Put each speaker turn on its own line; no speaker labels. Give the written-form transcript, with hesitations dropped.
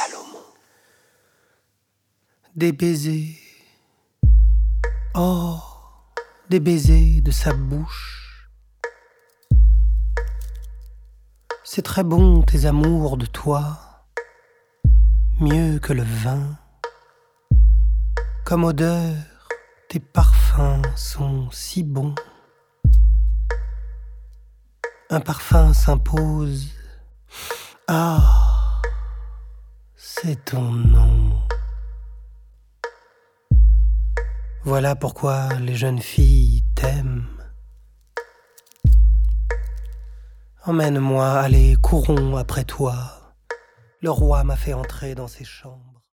Salomon. Des baisers, oh, des baisers de sa bouche. C'est très bon tes amours de toi, mieux que le vin. Comme odeur, tes parfums sont si bons. Un parfum s'impose. Ah, c'est ton nom. Voilà pourquoi les jeunes filles t'aiment. Emmène-moi, allez, courons après toi. Le roi m'a fait entrer dans ses chambres.